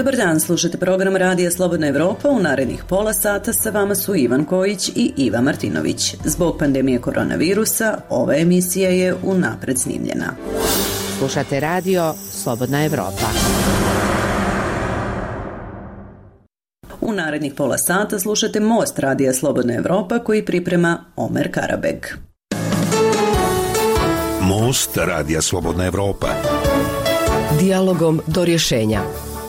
Dobar dan, slušate program Radija Slobodna Evropa. U narednih pola sata sa vama su Ivan Kojić i Iva Martinović. Zbog pandemije koronavirusa, ova emisija je unapred snimljena. Slušate Radio Slobodna Evropa. U narednih pola sata slušate Most Radija Slobodna Evropa koji priprema Omer Karabeg. Most Radija Slobodna Evropa. Dijalogom do rješenja.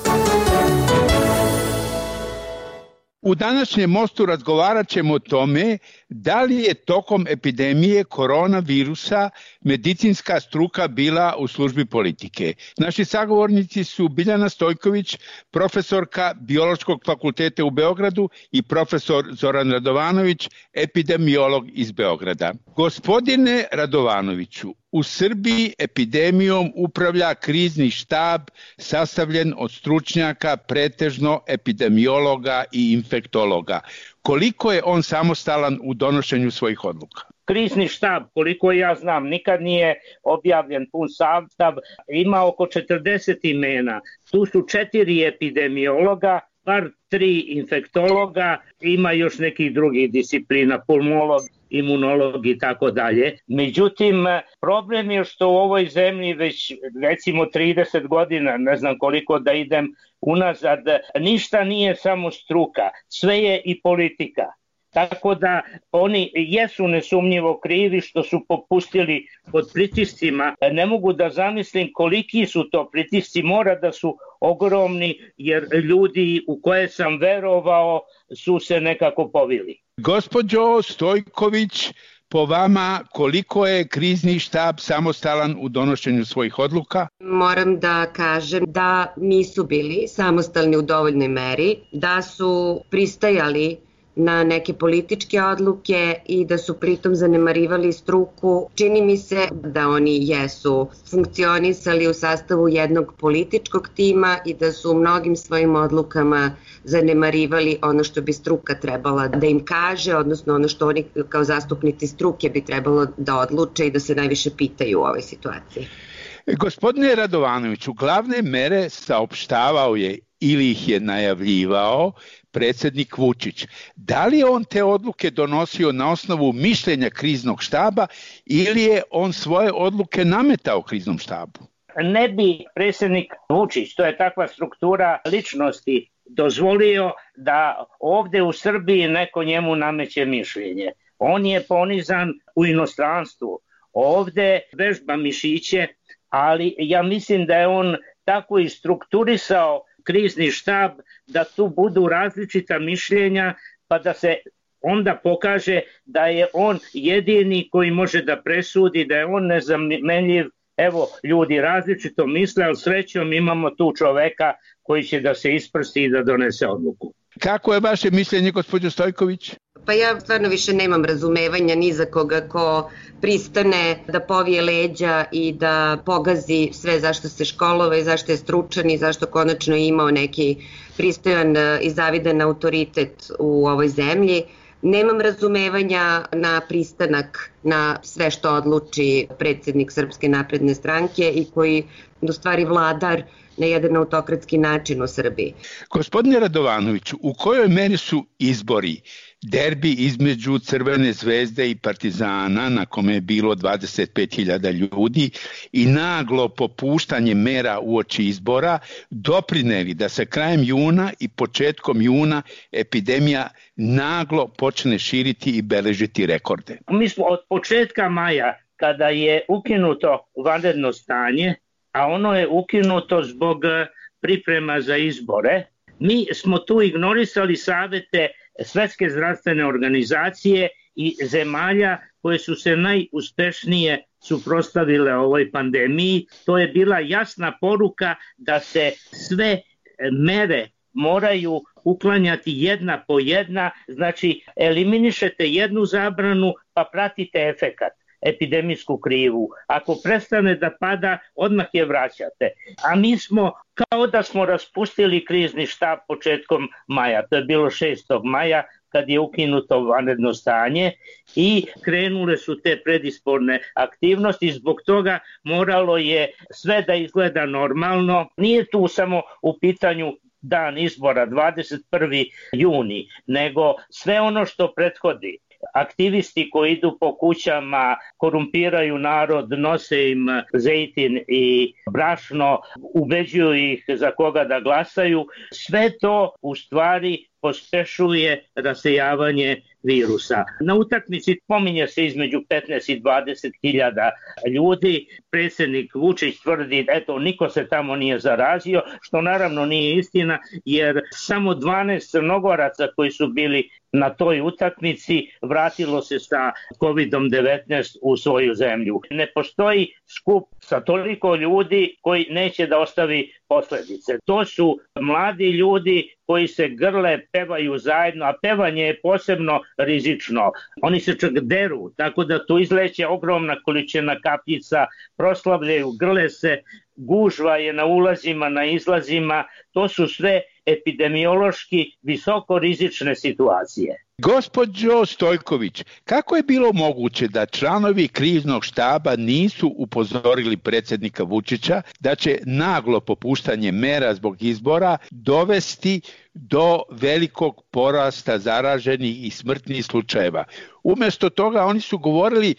U današnjem Mostu razgovarat ćemo o tome da li je tokom epidemije koronavirusa medicinska struka bila u službi politike. Naši sagovornici su Biljana Stojković, profesorka Biološkog fakulteta u Beogradu i profesor Zoran Radovanović, epidemiolog iz Beograda. Gospodine Radovanoviću, u Srbiji epidemijom upravlja krizni štab sastavljen od stručnjaka, pretežno epidemiologa i infektologa. Koliko je on samostalan u donošenju svojih odluka? Krizni štab, koliko ja znam, nikad nije objavljen pun sastav, ima oko 40 imena. Tu su 4 epidemiologa, bar 3 infektologa, ima još nekih drugih disciplina, pulmolog, imunolog i tako dalje. Međutim, problem je što u ovoj zemlji već recimo 30 godina, ne znam koliko da idem unazad, ništa nije samo struka, sve je i politika. Tako da oni jesu nesumnjivo krivi što su popustili pod pritiscima. Ne mogu da zamislim koliki su to pritisci, mora da su ogromni jer ljudi u koje sam verovao su se nekako povili. Gospođo Stojković, po vama koliko je krizni štab samostalan u donošenju svojih odluka? Moram da kažem da nisu bili samostalni u dovoljnoj meri, da su pristajali na neke političke odluke i da su pritom zanemarivali struku. Čini mi se da oni jesu funkcionisali u sastavu jednog političkog tima i da su u mnogim svojim odlukama zanemarivali ono što bi struka trebala da im kaže, odnosno ono što oni kao zastupnici struke bi trebalo da odluče i da se najviše pitaju u ovoj situaciji. Gospodine Radovanoviću, glavne mere saopštavao je ili ih je najavljivao predsjednik Vučić. Da li je on te odluke donosio na osnovu mišljenja kriznog štaba ili je on svoje odluke nametao kriznom štabu? Ne bi predsjednik Vučić, to je takva struktura ličnosti, dozvolio da ovdje u Srbiji neko njemu nameće mišljenje. On je ponizan u inostranstvu, ovdje vežba mišiće, ali ja mislim da je on tako i strukturisao krizni štab da tu budu različita mišljenja pa da se onda pokaže da je on jedini koji može da presudi, da je on nezamenljiv. Evo, ljudi različito misle, ali srećom imamo tu čoveka koji će da se isprsti i da donese odluku. Kako je vaše mišljenje, gospođo Stojković? Pa ja stvarno više nemam razumevanja ni za koga ko pristane da povije leđa i da pogazi sve zašto se školovao i zašto je stručan i zašto konačno je imao neki pristojan i zavidan autoritet u ovoj zemlji. Nemam razumevanja na pristanak na sve što odluči predsjednik Srpske napredne stranke i koji u stvari vladar na jedan autokratski način u Srbiji. Gospodine Radovanoviću, u kojoj meri su izbori, derbi između Crvene zvezde i Partizana na kome je bilo 25.000 ljudi i naglo popuštanje mera uoči izbora doprineli da se krajem juna i početkom juna epidemija naglo počne širiti i beležiti rekorde? Mi smo od početka maja, kada je ukinuto vanredno stanje, a ono je ukinuto zbog priprema za izbore, mi smo tu ignorisali savete Svetske zdravstvene organizacije i zemalja koje su se najuspešnije suprotstavile ovoj pandemiji. To je bila jasna poruka da se sve mere moraju uklanjati jedna po jedna, znači eliminišete jednu zabranu pa pratite efekat, epidemijsku krivu. Ako prestane da pada, odmah je vraćate. A mi smo kao da smo raspustili krizni štab početkom maja, to je bilo 6. maja, kad je ukinuto vanredno stanje i krenule su te predizborne aktivnosti. Zbog toga moralo je sve da izgleda normalno. Nije tu samo u pitanju dan izbora 21. juni, nego sve ono što prethodi. Aktivisti koji idu po kućama, korumpiraju narod, nose im zejtin i brašno, ubeđuju ih za koga da glasaju, sve to u stvari pospešuje rasejavanje virusa. Na utakmici pominje se između 15 i 20 hiljada ljudi. Predsjednik Vučić tvrdi eto niko se tamo nije zarazio, što naravno nije istina, jer samo 12 Crnogoraca koji su bili na toj utakmici vratilo se sa COVID-19 u svoju zemlju. Ne postoji skup sa toliko ljudi koji neće da ostavi posledice. To su mladi ljudi koji se grle, pevaju zajedno, a pevanje je posebno rizično. Oni se čak deru, tako da tu izleće ogromna količina kapljica, proslavljaju, grle se, gužva je na ulazima, na izlazima. To su sve epidemiološki visoko rizične situacije. Gospođo Stojković, kako je bilo moguće da članovi kriznog štaba nisu upozorili predsjednika Vučića da će naglo popuštanje mera zbog izbora dovesti do velikog porasta zaraženih i smrtnih slučajeva? Umjesto toga oni su govorili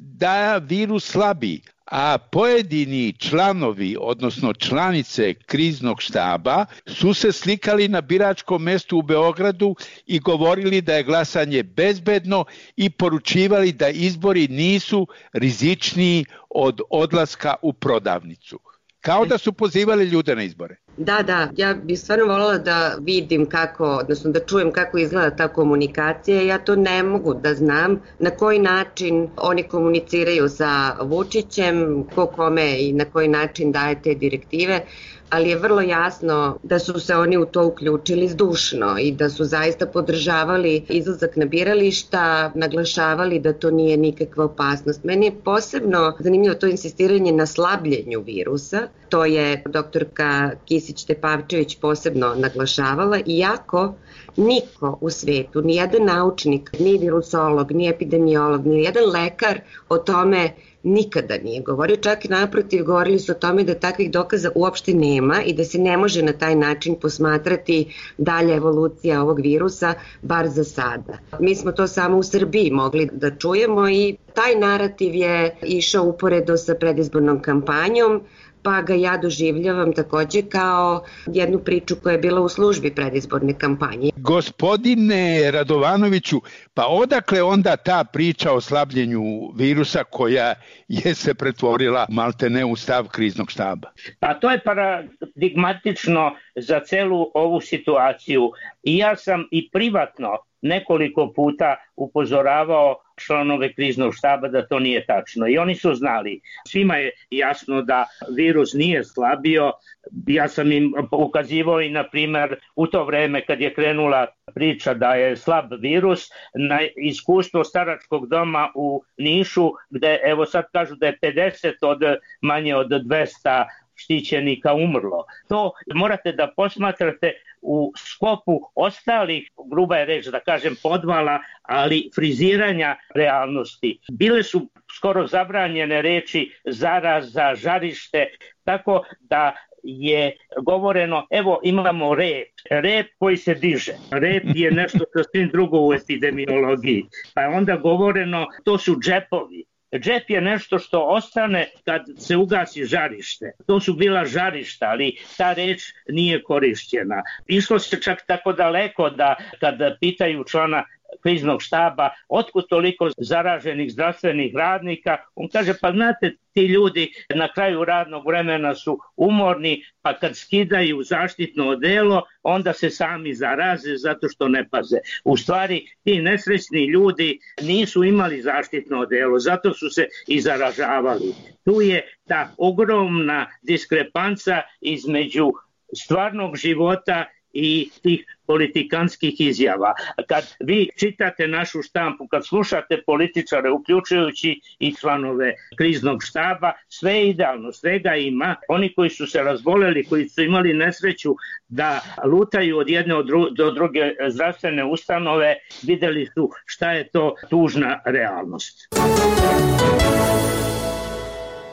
da virus slabi, a pojedini članovi, odnosno članice kriznog štaba, su se slikali na biračkom mjestu u Beogradu i govorili da je glasanje bezbedno i poručivali da izbori nisu rizičniji od odlaska u prodavnicu. Kao da su pozivali ljude na izbore. Da, ja bih stvarno voljela da vidim kako, odnosno da čujem kako izgleda ta komunikacija. Ja to ne mogu da znam na koji način oni komuniciraju sa Vučićem, ko kome i na koji način daje te direktive, ali je vrlo jasno da su se oni u to uključili zdušno i da su zaista podržavali izlazak na birališta, naglašavali da to nije nikakva opasnost. Meni je posebno zanimljivo to insistiranje na slabljenju virusa, to je doktorka Kisić-Tepavčević posebno naglašavala, iako niko u svetu, ni jedan naučnik, ni virusolog, ni epidemiolog, ni jedan lekar o tome nikada nije govorio, čak i naprotiv govorili su o tome da takvih dokaza uopšte nema i da se ne može na taj način posmatrati dalja evolucija ovog virusa, bar za sada. Mi smo to samo u Srbiji mogli da čujemo i taj narativ je išao uporedo sa predizbornom kampanjom, pa ga ja doživljavam takođe kao jednu priču koja je bila u službi predizborne kampanje. Gospodine Radovanoviću, pa odakle onda ta priča o slabljenju virusa koja je se pretvorila maltene u stav kriznog štaba? Pa to je paradigmatično za celu ovu situaciju. I ja sam i privatno nekoliko puta upozoravao članove kriznog štaba da to nije tačno. I oni su znali. Svima je jasno da virus nije slabio. Ja sam im ukazivao i, na primjer, u to vreme kad je krenula priča da je slab virus, na iskustvo staračkog doma u Nišu, gde evo sad kažu da je 50 od manje od 200 štićenika umrlo. To morate da posmatrate u skopu ostalih, gruba je reč da kažem podvala, ali friziranja realnosti. Bile su skoro zabranjene reči zaraza, žarište, tako da je govoreno, evo imamo rep koji se diže. Rep je nešto sasvim drugo u epidemiologiji. Pa je onda govoreno, to su džepovi. Džep je nešto što ostane kad se ugasi žarište. To su bila žarišta, ali ta reč nije korišćena. Išlo se čak tako daleko da kad pitaju člana kriznog štaba otkud toliko zaraženih zdravstvenih radnika, on kaže pa znate ti ljudi na kraju radnog vremena su umorni, pa kad skidaju zaštitno odelo onda se sami zaraze zato što ne paze. U stvari ti nesrećni ljudi nisu imali zaštitno odelo, zato su se i zaražavali. Tu je ta ogromna diskrepanca između stvarnog života i tih politikanskih izjava. Kad vi čitate našu štampu, kad slušate političare, uključujući i članove kriznog štaba, sve je idealno, svega ima. Oni koji su se razboleli, koji su imali nesreću da lutaju od jedne do druge zdravstvene ustanove, videli su šta je to tužna realnost.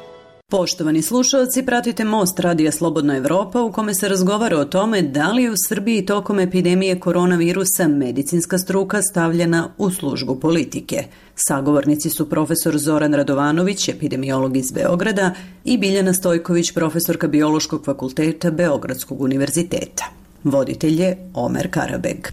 Poštovani slušalci, pratite Most Radija Slobodna Evropa u kome se razgovara o tome da li je u Srbiji tokom epidemije koronavirusa medicinska struka stavljena u službu politike. Sagovornici su profesor Zoran Radovanović, epidemiolog iz Beograda, i Biljana Stojković, profesorka Biološkog fakulteta Beogradskog univerziteta. Voditelj je Omer Karabeg.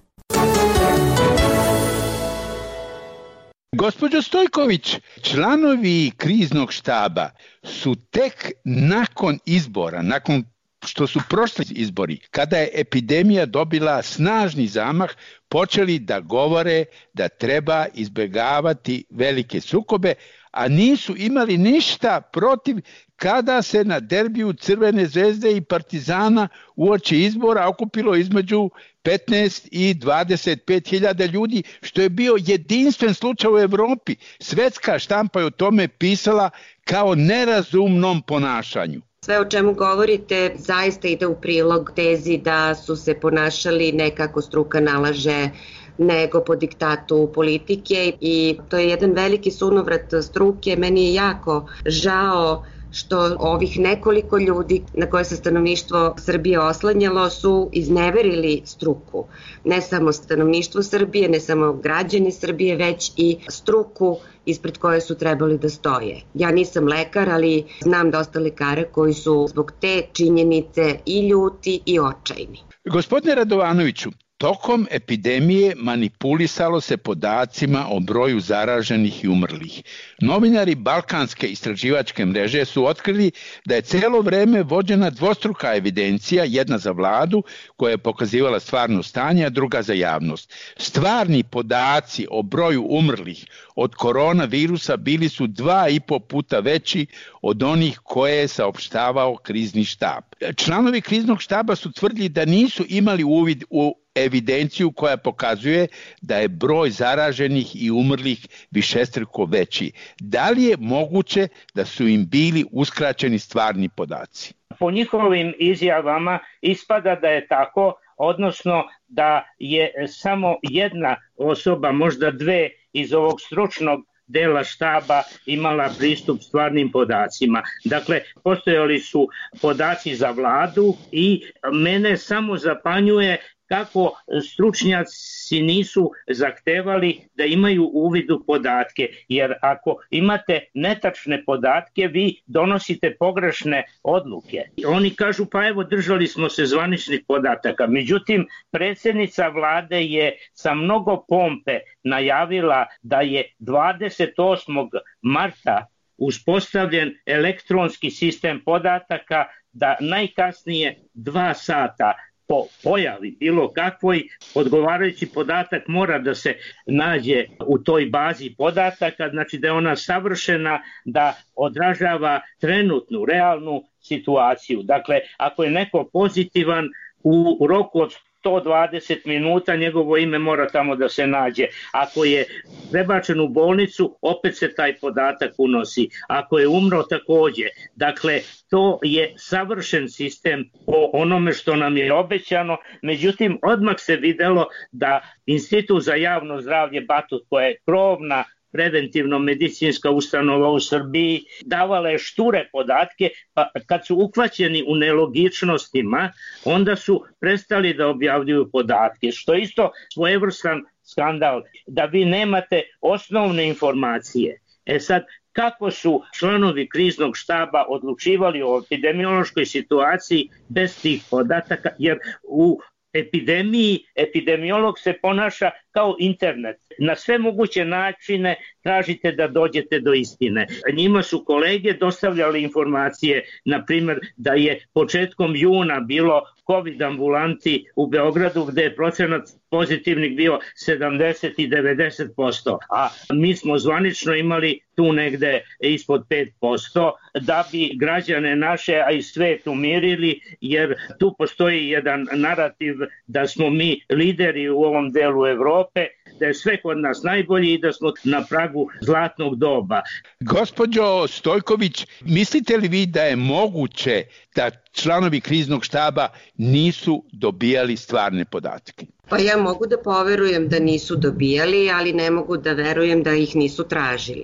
Gospođo Stojković, članovi kriznog štaba su tek nakon izbora, nakon što su prošli izbori, kada je epidemija dobila snažni zamah, počeli da govore da treba izbjegavati velike sukobe, a nisu imali ništa protiv kada se na derbiju Crvene zvezde i Partizana uoči izbora okupilo između 15 i 25 hiljada ljudi, što je bio jedinstven slučaj u Evropi. Svetska štampa je o tome pisala kao nerazumnom ponašanju. Sve o čemu govorite zaista ide u prilog tezi da su se ponašali ne kako struka nalaže, nego po diktatu politike, i to je jedan veliki sunovrat struke. Meni je jako žao što ovih nekoliko ljudi na koje se stanovništvo Srbije oslanjalo su izneverili struku. Ne samo stanovništvo Srbije, ne samo građani Srbije, već i struku ispred koje su trebali da stoje. Ja nisam lekar, ali znam dosta lekara koji su zbog te činjenice i ljuti i očajni. Gospodine Radovanoviću, tokom epidemije manipulisalo se podacima o broju zaraženih i umrlih. Novinari Balkanske istraživačke mreže su otkrili da je celo vreme vođena dvostruka evidencija, jedna za vladu koja je pokazivala stvarno stanje, a druga za javnost. Stvarni podaci o broju umrlih od koronavirusa bili su 2,5 puta veći od onih koje je saopštavao krizni štab. Članovi kriznog štaba su tvrdili da nisu imali uvid u evidenciju koja pokazuje da je broj zaraženih i umrlih višestruko veći. Da li je moguće da su im bili uskraćeni stvarni podaci? Po njihovim izjavama ispada da je tako, odnosno da je samo jedna osoba, možda dve iz ovog stručnog dela štaba imala pristup stvarnim podacima. Dakle, postojali su podaci za vladu i mene samo zapanjuje kako stručnjaci nisu zahtevali da imaju uvid u podatke, jer ako imate netačne podatke, vi donosite pogrešne odluke. Oni kažu, pa evo, držali smo se zvaničnih podataka. Međutim, predsjednica vlade je sa mnogo pompe najavila da je 28. marta uspostavljen elektronski sistem podataka, da najkasnije 2 sata po pojavi bilo kakvoj odgovarajući podatak mora da se nađe u toj bazi podataka, znači da je ona savršena, da odražava trenutnu, realnu situaciju. Dakle, ako je neko pozitivan, u roku od 120 minuta njegovo ime mora tamo da se nađe. Ako je prebačen u bolnicu, opet se taj podatak unosi. Ako je umro, takođe. Dakle, to je savršen sistem po onome što nam je obećano. Međutim, odmah se videlo da Institut za javno zdravlje Batut, koja je krovna preventivno-medicinska ustanova u Srbiji, davala je šture podatke, pa kad su uhvaćeni u nelogičnostima, onda su prestali da objavljuju podatke, što je isto svojevrstan skandal, da vi nemate osnovne informacije. Sad, kako su članovi kriznog štaba odlučivali o epidemiološkoj situaciji bez tih podataka, jer u epidemiji epidemiolog se ponaša kao internet. Na sve moguće načine tražite da dođete do istine. Njima su kolege dostavljali informacije, na primjer da je početkom juna bilo COVID ambulanti u Beogradu gde je procenat pozitivnih bio 70 i 90%, a mi smo zvanično imali tu negde ispod 5%, da bi građane naše, a i svet umirili, jer tu postoji jedan narativ da smo mi lideri u ovom delu Evrope, da je sve kod nas najbolji i da smo na pragu zlatnog doba. Gospođo Stojković, mislite li vi da je moguće da članovi kriznog štaba nisu dobijali stvarne podatke? Pa ja mogu da poverujem da nisu dobijali, ali ne mogu da verujem da ih nisu tražili.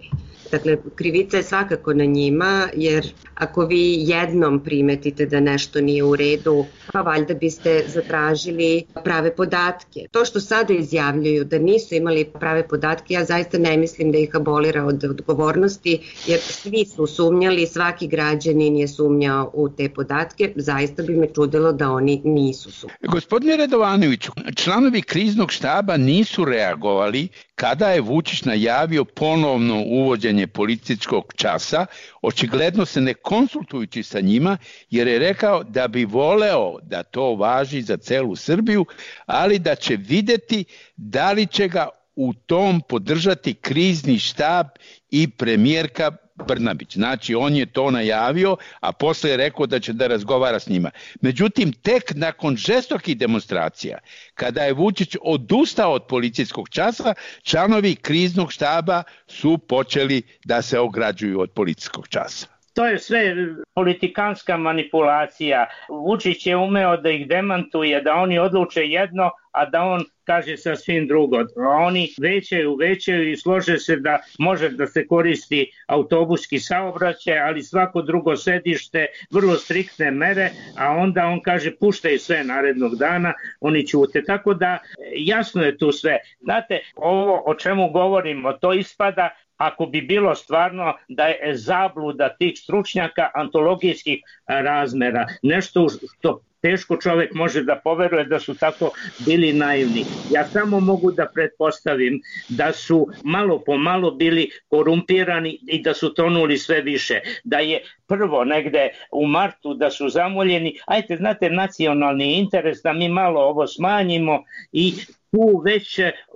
Dakle, krivica je svakako na njima, jer ako vi jednom primetite da nešto nije u redu, pa valjda biste zatražili prave podatke. To što sada izjavljuju da nisu imali prave podatke, ja zaista ne mislim da ih abolira od odgovornosti, jer svi su sumnjali, svaki građanin je sumnjao u te podatke, zaista bi me čudilo da oni nisu sumnjali. Gospodine Radovanoviću, članovi kriznog štaba nisu reagovali kada je Vučić najavio ponovno uvođenje policijskog časa, očigledno se ne konsultujući sa njima, jer je rekao da bi voleo da to važi za celu Srbiju, ali da će videti da li će ga u tom podržati krizni štab i premijerka Brnabić. Znači, on je to najavio, a posle je rekao da će da razgovara s njima. Međutim, tek nakon žestokih demonstracija, kada je Vučić odustao od policijskog časa, članovi kriznog štaba su počeli da se ograđuju od policijskog časa. To je sve politikanska manipulacija. Vučić je umeo da ih demantuje, da oni odluče jedno, a da on kaže sasvim drugo. Oni većaju i slože se da može da se koristi autobuski saobraćaj, ali svako drugo sedište, vrlo striktne mere, a onda on kaže puštaj sve narednog dana, oni ćute. Tako da jasno je tu sve. Znate, ovo o čemu govorimo, to ispada ako bi bilo stvarno da je zabluda tih stručnjaka antologijskih razmera, nešto što teško čovjek može da poveruje da su tako bili naivni. Ja samo mogu da pretpostavim da su malo po malo bili korumpirani i da su tonuli sve više. Da je prvo negde u martu da su zamoljeni, ajte, znate, nacionalni interes da mi malo ovo smanjimo i tu već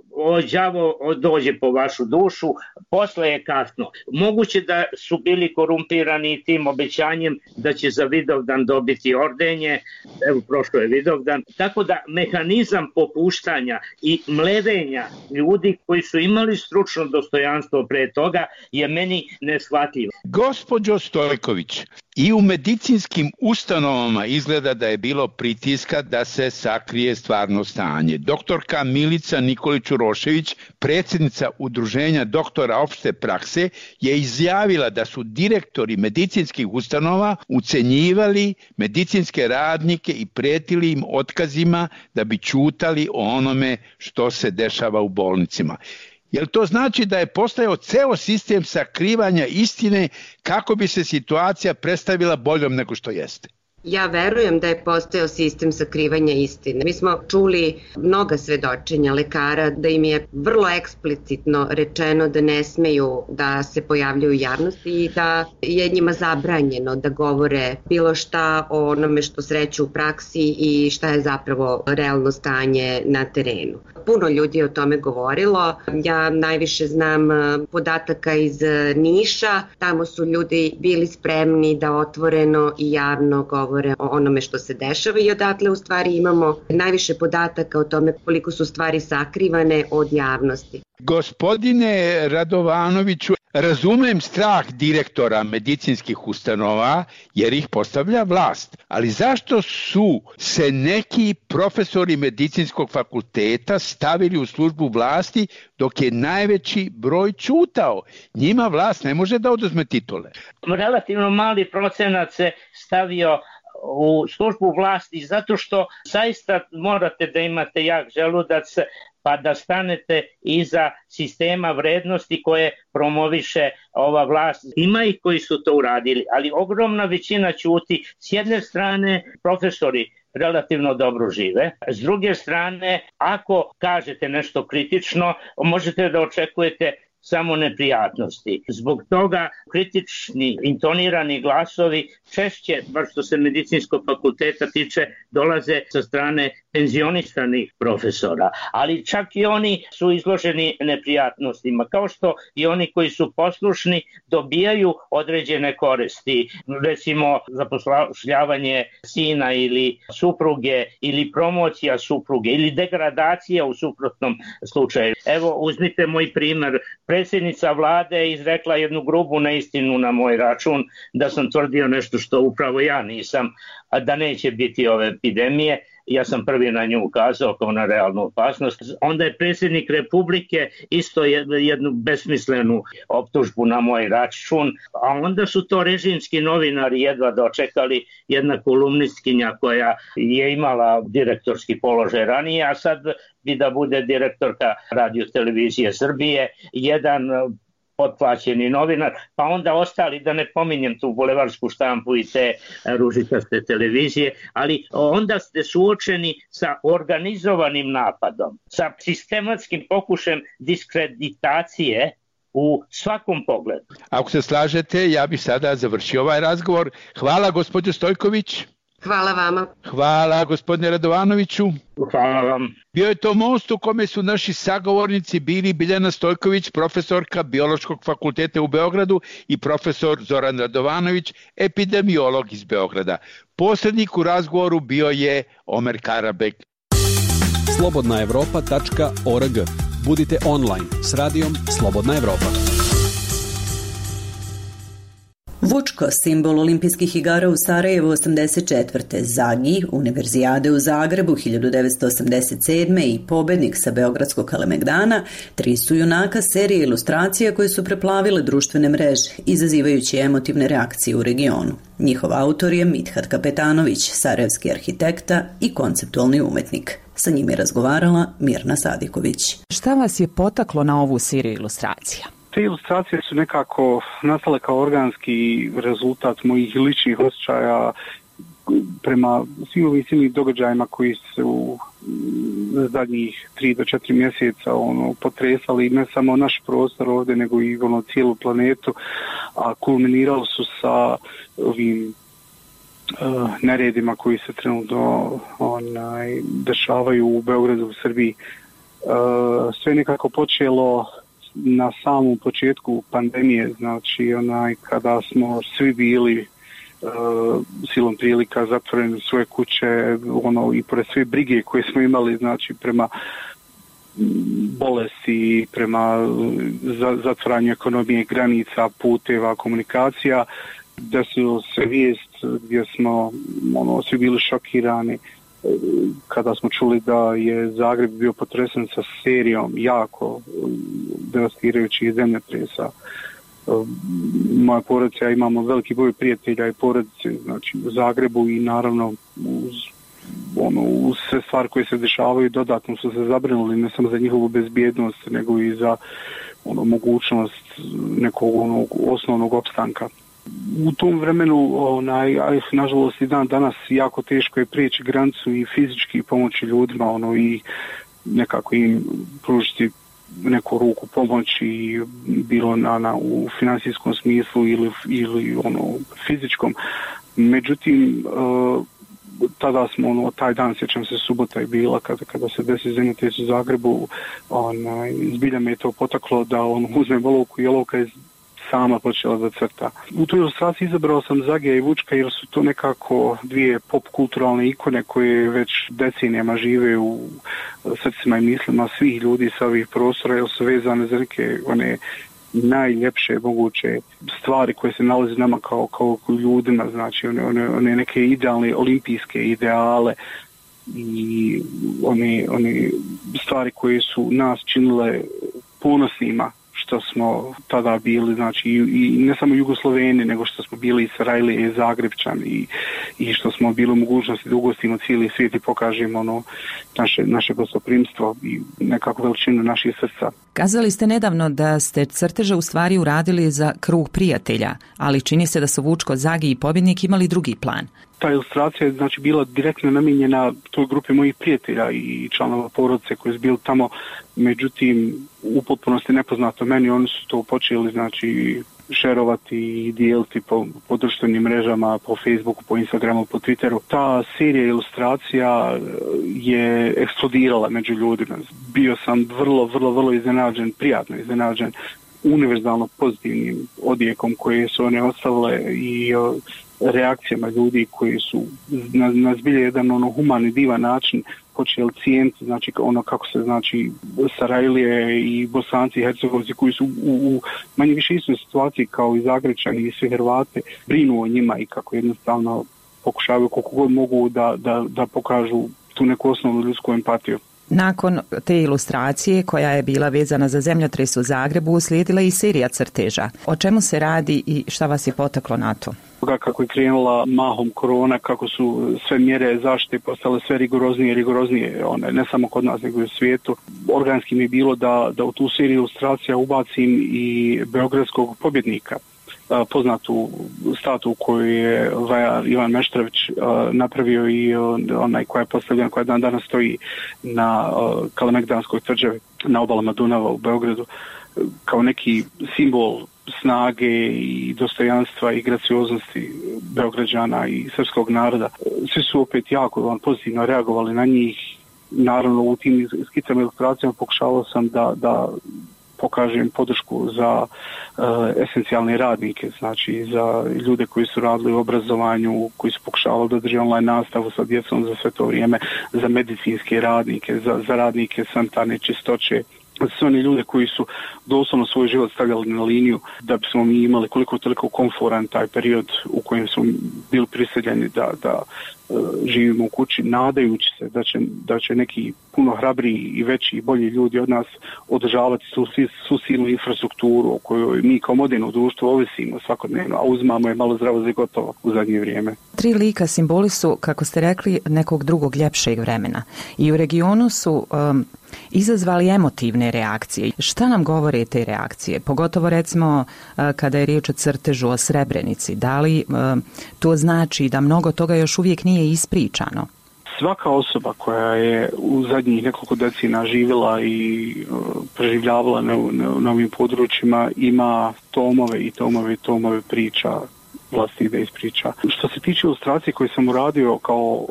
đavo dođe po vašu dušu, posle je kasno. Moguće da su bili korumpirani tim obećanjem da će za Vidovdan dobiti ordenje, evo prošlo je Vidovdan, tako da mehanizam popuštanja i mlevenja ljudi koji su imali stručno dostojanstvo pre toga je meni neshvatljivo. Gospođo Stojković, i u medicinskim ustanovama izgleda da je bilo pritiska da se sakrije stvarno stanje. Doktorka Milica Nikolić-Urošević, predsjednica Udruženja doktora opšte prakse, je izjavila da su direktori medicinskih ustanova ucenjivali medicinske radnike i pretili im otkazima da bi ćutali o onome što se dešava u bolnicama. Jel to znači da je postojao ceo sistem sakrivanja istine kako bi se situacija predstavila boljom nego što jeste? Ja verujem da je postojao sistem sakrivanja istine. Mi smo čuli mnoga svedočenja lekara da im je vrlo eksplicitno rečeno da ne smeju da se pojavljaju u javnosti i da je njima zabranjeno da govore bilo šta o onome što sreću u praksi i šta je zapravo realno stanje na terenu. Puno ljudi je o tome govorilo. Ja najviše znam podataka iz Niša. Tamo su ljudi bili spremni da otvoreno i javno govore o onome što se dešava i odatle u stvari imamo najviše podataka o tome koliko su stvari sakrivane od javnosti. Gospodine Radovanoviću, razumem strah direktora medicinskih ustanova jer ih postavlja vlast, ali zašto su se neki profesori medicinskog fakulteta stavili u službu vlasti dok je najveći broj ćutao? Njima vlast ne može da oduzme titule. Relativno mali procenat se stavio u službu vlasti zato što zaista morate da imate jak želudac pa da stanete iza sistema vrednosti koje promoviše ova vlast. Ima ih koji su to uradili, ali ogromna većina ćuti. S jedne strane, profesori relativno dobro žive. S druge strane, ako kažete nešto kritično, možete da očekujete samo neprijatnosti. Zbog toga kritični, intonirani glasovi češće, bar što se medicinskog fakulteta tiče, dolaze sa strane penzionistanih profesora. Ali čak i oni su izloženi neprijatnostima, kao što i oni koji su poslušni dobijaju određene koristi. Recimo zapošljavanje sina ili supruge ili promocija supruge ili degradacija u suprotnom slučaju. Evo, uzmite moj primer. Predsjednica vlade je izrekla jednu grubu neistinu na moj račun da sam tvrdio nešto što upravo ja nisam, a da neće biti ove epidemije. ja sam prvi na nju ukazao kao na realnu opasnost. Onda je predsjednik Republike isto jednu besmislenu optužbu na moj račun, a onda su to režimski novinari jedva dočekali, jedna kolumnistkinja koja je imala direktorski položaj ranije, a sad bi da bude direktorka Radio-televizije Srbije, jedan potplaćeni novinar, pa onda ostali, da ne pominjem tu bulevarsku štampu i te ružičaste televizije, ali onda ste suočeni sa organizovanim napadom, sa sistematskim pokušajem diskreditacije u svakom pogledu. Ako se slažete, ja bih sada završio ovaj razgovor. Hvala, gospođo Stojković. Hvala vama. Hvala, gospodine Radovanoviću. Hvala vam. Bio je to most u kome su naši sagovornici bili Biljana Stojković, profesorka Biološkog fakulteta u Beogradu, i profesor Zoran Radovanović, epidemiolog iz Beograda. Posrednik u razgovoru bio je Omer Karabek. slobodnaevropa.org. Budite online s radijom Slobodna Evropa. Vučko, simbol olimpijskih igara u Sarajevu 84. Zagi, Univerzijade u Zagrebu 1987. i pobednik sa Beogradskog Kalemegdana, tri su junaka serije ilustracija koje su preplavile društvene mreže, izazivajući emotivne reakcije u regionu. Njihov autor je Mithat Kapetanović, sarajevski arhitekta i konceptualni umetnik. Sa njim je razgovarala Mirna Sadiković. Šta vas je potaklo na ovu seriju ilustracija? Te ilustracije su nekako nastale kao organski rezultat mojih ličnih osjećaja prema svim ovim silnim događajima koji su zadnjih 3 do 4 mjeseca potresali ne samo naš prostor ovdje, nego i cijelu planetu, a kulminirali su sa ovim neredima koji se trenutno dešavaju u Beogradu, u Srbiji. Sve nekako počelo na samom početku pandemije, znači kada smo svi bili silom prilika zatvoreni u svoje kuće, i pored sve brige koje smo imali, znači prema bolesti, prema zatvaranju ekonomije, granica, puteva, komunikacija, desilo se vijest gdje smo svi bili šokirani kada smo čuli da je Zagreb bio potresen sa serijom jako devastirajućih zemljotresa. Moja porodica, ja imamo veliki broj prijatelja i porodice, znači u Zagrebu, i naravno uz sve stvari koje se dešavaju dodatno su se zabrinuli ne samo za njihovu bezbjednost, nego i za mogućnost nekog osnovnog opstanka. U tom vremenu, nažalost i dan danas, jako teško je prijeći granicu i fizički pomoći ljudima, i nekako im pružiti neku ruku pomoći, bilo u financijskom smislu ili fizičkom. Međutim, tada smo, taj dan, sjećam se, subota je bila kada se desi zemljotres u Zagrebu, zbilja me je to potaklo da uzmem olovku i olovka je sama počela da crta. U toj ilustraciji izabrao sam Zagija i Vučka jer su to nekako dvije pop kulturalne ikone koje već decenijama žive u srcima i mislima svih ljudi sa ovih prostora, jer su vezane za neke one najljepše moguće stvari koje se nalaze nama kao ljudima, znači one neke idealne olimpijske ideale i one stvari koje su nas činile ponosnima što smo tada bili, znači i ne samo Jugosloveni, nego što smo bili i Sarajlije i Zagrebčani i što smo bili u mogućnosti da ugostimo cijeli svijet i pokažemo naše gostoprimstvo i nekako veličinu naših srca. Kazali ste nedavno da ste crteže u stvari uradili za krug prijatelja, ali čini se da su Vučko, Zagi i pobjednik imali drugi plan. Ta ilustracija je znači bila direktno namijenjena toj grupi mojih prijatelja i članova porodice koji su bili tamo, međutim u potpunosti nepoznato meni, oni su to počeli znači šerovati i dijeliti po društvenim mrežama, po Facebooku, po Instagramu, po Twitteru. Ta serija ilustracija je eksplodirala među ljudima. Bio sam vrlo iznenađen, prijatno iznenađen univerzalno pozitivnim odjekom koje su one ostavile i reakcijama ljudi koji su na zbilje jedan humani, divan način počeli cijeniti, znači kako se znači Sarajlije i Bosanci i Hercegovci koji su u manje više istoj situaciji kao i Zagrečani i svi Hrvate brinu o njima i kako jednostavno pokušavaju koliko god mogu da pokažu tu neku osnovnu ljudsku empatiju. Nakon te ilustracije koja je bila vezana za zemljotres u Zagrebu uslijedila i serija crteža. O čemu se radi i šta vas je potaklo na to? Kako je krenula mahom korona, kako su sve mjere zaštite postale sve rigoroznije, ne samo kod nas nego i u svijetu. Organski mi je bilo da u tu seriju ilustracija ubacim i beogradskog pobjednika, poznatu statu koju je vajar Ivan Meštrović napravio i onaj koja je postavljena, koja dan danas stoji na Kalemegdanskoj tvrđavi na obalama Dunava u Beogradu kao neki simbol snage i dostojanstva i gracioznosti Beograđana i srpskog naroda. Svi su opet jako pozitivno reagovali na njih. Naravno u tim skicama ilustracijama pokušavao sam da pokažem podršku za esencijalne radnike, znači za ljude koji su radili u obrazovanju, koji su pokušavali da drže online nastavu sa djecom za sve to vrijeme, za medicinske radnike, za radnike sanitarne čistoće, za sve one ljude koji su doslovno svoj život stavljali na liniju da bismo mi imali koliko toliko komforan taj period u kojem smo bili prisiljeni da živimo u kući, nadajući se da će neki puno hrabriji i veći i bolji ljudi od nas održavati svu silnu infrastrukturu o kojoj mi kao moderno društvo ovisimo svakodnevno, a uzmamo je malo zdravo za gotovo u zadnje vrijeme. 3 lika simboli su, kako ste rekli, nekog drugog ljepšeg vremena i u regionu su izazvali emotivne reakcije. Šta nam govore te reakcije? Pogotovo recimo kada je riječ o crtežu o Srebrenici. Da li to znači da mnogo toga još uvijek nije ispričano? Svaka osoba koja je u zadnjih nekoliko decenija živjela i preživljavala na ovim područjima ima tomove priča vlastnih da ispriča. Što se tiče ilustracije koje sam uradio kao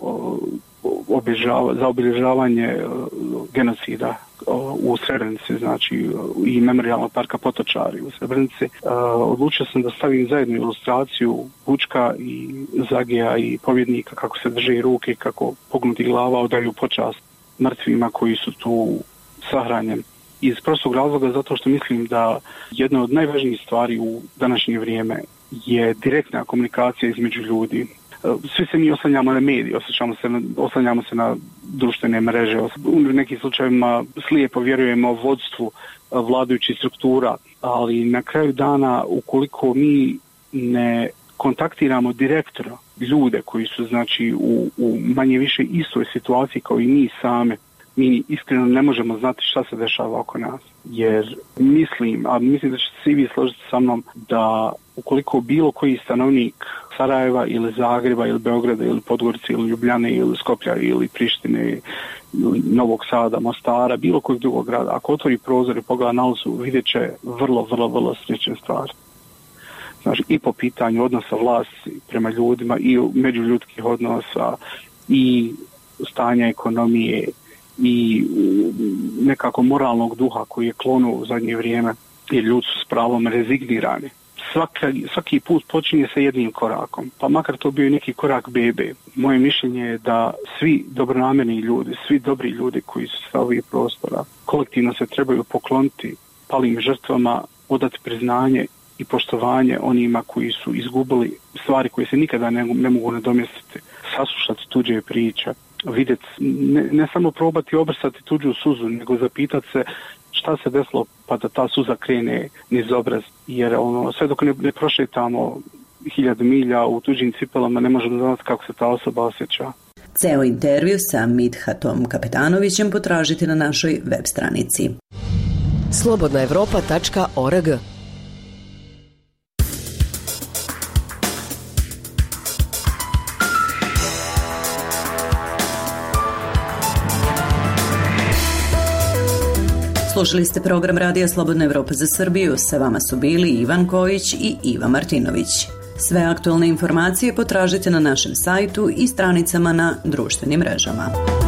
za obilježavanje genocida u Srebrenici, znači i memorijalnog parka Potočari u Srebrenici, odlučio sam da stavim zajedno ilustraciju Vučka i Zagija i pobjednika, kako se drže ruke, kako pognuti glava odaju počast mrtvima koji su tu sahranjeni. Iz prostog razloga zato što mislim da jedna od najvažnijih stvari u današnje vrijeme je direktna komunikacija između ljudi. Svi se mi oslanjamo na medije, oslanjamo se na društvene mreže. U nekim slučajevima slijepo vjerujemo vodstvu vladajućih struktura, ali na kraju dana ukoliko mi ne kontaktiramo direktno ljude koji su znači u manje više istoj situaciji kao i mi same, mi iskreno ne možemo znati šta se dešava oko nas. Jer mislim da ćete se i vi složiti sa mnom da ukoliko bilo koji stanovnik Sarajeva ili Zagreba ili Beograda ili Podgorice ili Ljubljane ili Skoplja ili Prištine ili Novog Sada, Mostara, bilo kojeg drugog grada, ako otvori prozor i pogleda na ulicu, vidjet će vrlo slične stvari. Znači i po pitanju odnosa vlasti prema ljudima i međuljudskih odnosa i stanja ekonomije i nekako moralnog duha koji je klonuo u zadnje vrijeme, jer ljudi su s pravom rezignirani. Svaki put počinje sa jednim korakom, pa makar to bio i neki korak bebe. Moje mišljenje je da svi dobronamjerni ljudi, svi dobri ljudi koji su sa ovih prostora kolektivno se trebaju pokloniti palim žrtvama, odati priznanje i poštovanje onima koji su izgubili stvari koje se nikada ne mogu nadomjestiti, saslušati tuđe priče, vidjeti, ne samo probati obrsati tuđu suzu, nego zapitati se šta se desilo pa da ta suza krene niz obraz, jer sve dok ne prošetamo 1000 milja u tuđim cipelama ne možemo znati kako se ta osoba osjeća. Ceo intervju sa Midhatom Kapetanovićem potražite na našoj web stranici. slobodnaevropa.org. Slušali ste program Radija Slobodna Evropa za Srbiju. Sa vama su bili Ivan Kojić i Iva Martinović. Sve aktualne informacije potražite na našem sajtu i stranicama na društvenim mrežama.